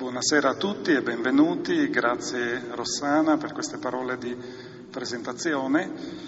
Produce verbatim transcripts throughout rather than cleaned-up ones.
Buonasera a tutti e benvenuti, grazie Rossana per queste parole di presentazione.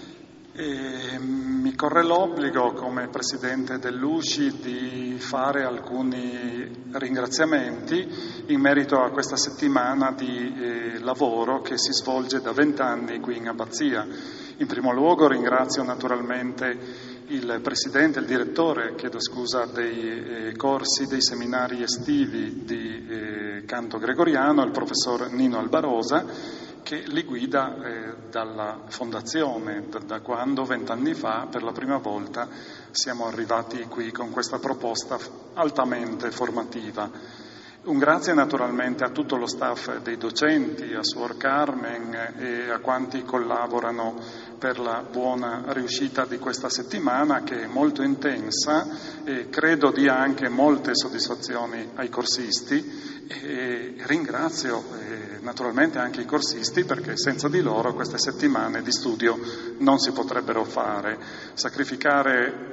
E mi corre l'obbligo come Presidente dell'U C I di fare alcuni ringraziamenti in merito a questa settimana di eh, lavoro che si svolge da vent'anni qui in Abbazia. In primo luogo ringrazio naturalmente il Presidente, il Direttore, chiedo scusa, dei eh, corsi, dei seminari estivi di eh, canto gregoriano, il Professor Nino Albarosa, che li guida eh, dalla fondazione, da, da quando vent'anni fa per la prima volta siamo arrivati qui con questa proposta altamente formativa. Un grazie naturalmente a tutto lo staff dei docenti, a Suor Carmen e a quanti collaborano per la buona riuscita di questa settimana, che è molto intensa e credo dia anche molte soddisfazioni ai corsisti. E ringrazio eh, naturalmente anche i corsisti, perché senza di loro queste settimane di studio non si potrebbero fare. Sacrificare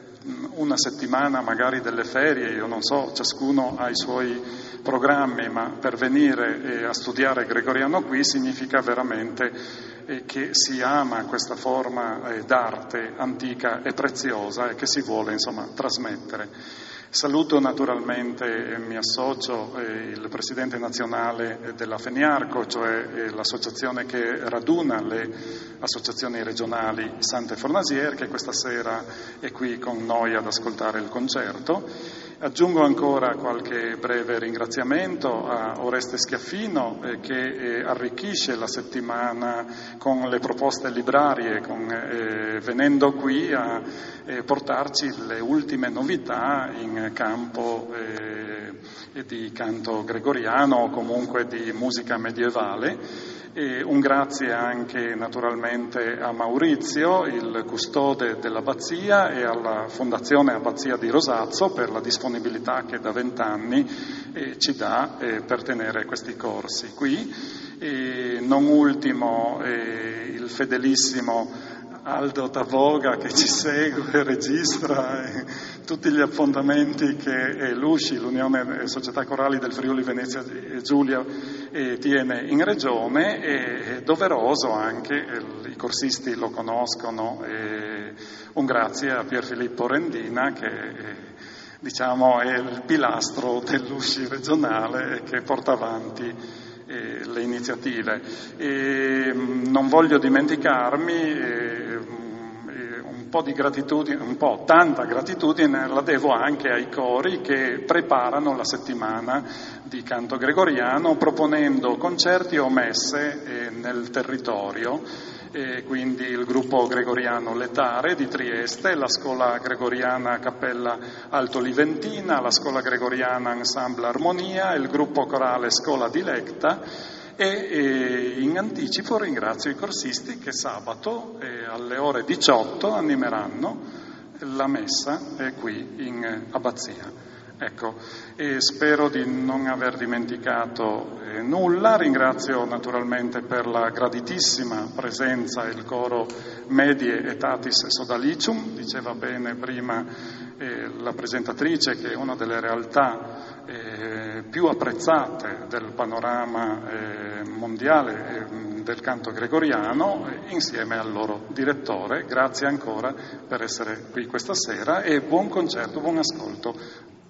una settimana magari delle ferie, io non so, ciascuno ha i suoi programmi, ma per venire eh, a studiare gregoriano qui significa veramente eh, che si ama questa forma eh, d'arte antica e preziosa e che si vuole insomma trasmettere. Saluto naturalmente e mi associo eh, il Presidente nazionale della FENIARCO, cioè eh, l'associazione che raduna le associazioni regionali Sante Fornasier, che questa sera è qui con noi ad ascoltare il concerto. Aggiungo ancora qualche breve ringraziamento a Oreste Schiaffino eh, che eh, arricchisce la settimana con le proposte librarie, con, eh, venendo qui a eh, portarci le ultime novità in campo eh, di canto gregoriano o comunque di musica medievale. E un grazie anche naturalmente a Maurizio, il custode dell'abbazia, e alla Fondazione Abbazia di Rosazzo per la disponibilità che da vent'anni eh, ci dà eh, per tenere questi corsi qui. E non ultimo eh, il fedelissimo Aldo Tavoga che ci segue, registra eh, tutti gli appuntamenti che eh, l'U C I, l'Unione Società Corali del Friuli Venezia Giulia, eh, tiene in regione, e è doveroso anche, eh, i corsisti lo conoscono, eh, un grazie a Pier Filippo Rendina che eh, diciamo è il pilastro dell'U C I regionale e che porta avanti le iniziative. E non voglio dimenticarmi eh, un po' di gratitudine, un po' tanta gratitudine la devo anche ai cori che preparano la settimana di canto gregoriano proponendo concerti o messe eh, nel territorio. E quindi il gruppo gregoriano Letare di Trieste, la scuola gregoriana Cappella Alto Liventina, la scuola gregoriana Ensemble Armonia, il gruppo corale Scola Dilecta. E, e in anticipo ringrazio i corsisti che sabato eh, alle ore diciotto animeranno la messa eh, qui in Abbazia. Ecco, e spero di non aver dimenticato eh, nulla. Ringrazio naturalmente per la graditissima presenza il coro Medie Etatis Sodalicium. Diceva bene prima eh, la presentatrice che è una delle realtà eh, più apprezzate del panorama eh, mondiale eh, del canto gregoriano, eh, insieme al loro direttore. Grazie ancora per essere qui questa sera e buon concerto, buon ascolto.